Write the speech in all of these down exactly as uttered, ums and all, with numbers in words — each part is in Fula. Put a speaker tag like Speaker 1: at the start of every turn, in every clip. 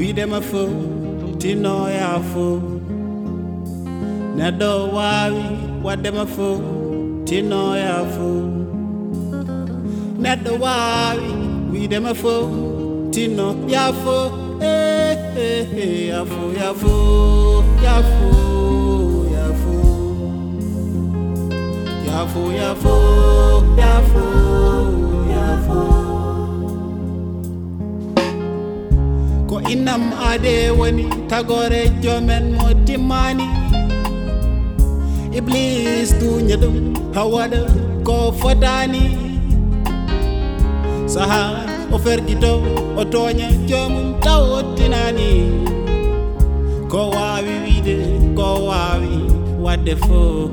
Speaker 1: we dem a fo, tino ya fo. Nedo wawi, what dem a fo, tino ya fo. Nedo wawi, we dem a fo, tino ya fo. Eh, eh, eh, ya fo, ya fo, ya fo, ya fo. Ya fo, ya fo, ya fo, ya fo. Ko inam ade woni tagore jomen motimani. Iblis dunya dum hawada ko fodani. Saha ofergito otonya jomum tawotinani. Ko wawi wide ko wawi wadde fo.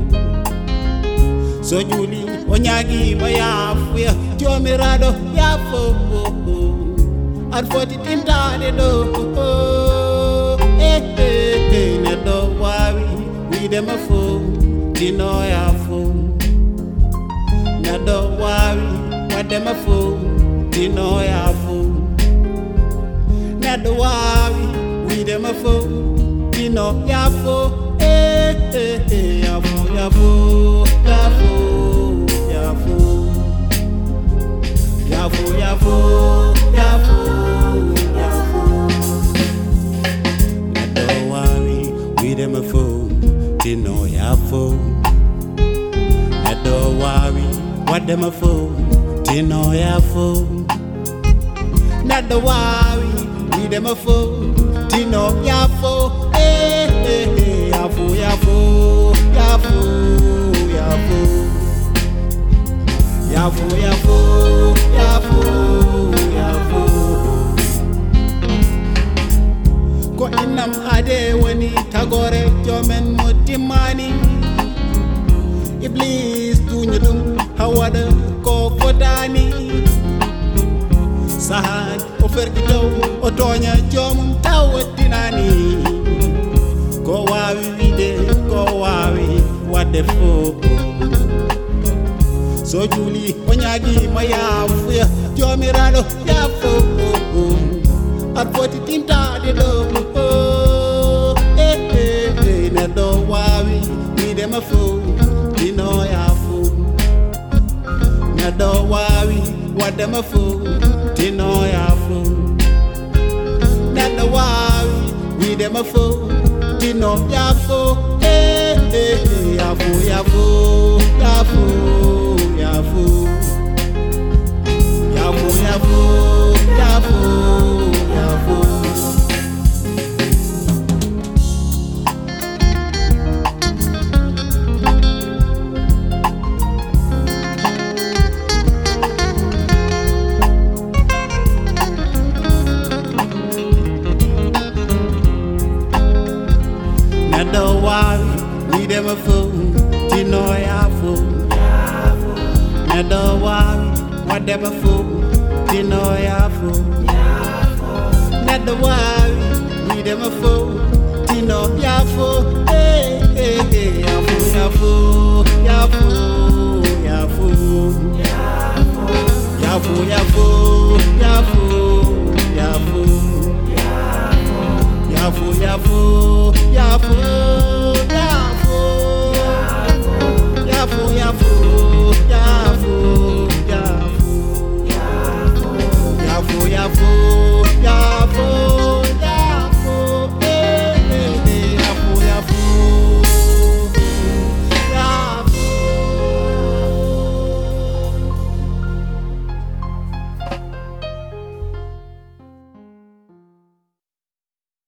Speaker 1: So juli onyagi mayafuya jomirado yafo. At forty tintane do. Eh eh eh nedo wawi we dem a fo tino ya fo. Nedo wawi wa dem a fo tino ya fo. Nedo wawi we dem a fo tino ya fo. Eh eh eh ya fo ya fo ya fo ya fo ya fo ya fo ya fo ya fo. Nedo wawi we dem a fo tino ya fo. Nedo wawi wa dem a fo tino ya fo. Nedo wawi we dem a fo tino ya fo. Eh eh eh ya fo ya fo ya fo ya fo ya fo ya fo ya fo ya fo. Ko inam ade woni tagore jomen motimani. Iblis dunya dum hawada ko fodani. Sahan ofergito otonya jomum tawotinani. Ko wawi wide ko wawi wadde fo. So juli onyagi mayafuya jomirado yafo. At forty tintade do. Eh eh eh nedo wawi we dem a fo tino ya fo. Nedo wawi wa dem a fo tino ya fo. Nedo wawi we dem a fo tino ya fo. Eh eh eh ya fo ya fo ya fo ya fo ya fo ya fo ya fo ya fo. Nedo wawi we dem a fo tino ya fo. Nedo wawi wa dem a fo tino ya fo. Nedo wawi we dem a fo tino ya fo. Eh eh eh ya fo ya fo ya fo ya fo ya fo ya fo ya fo ya fo ya fo ya fo ya fo.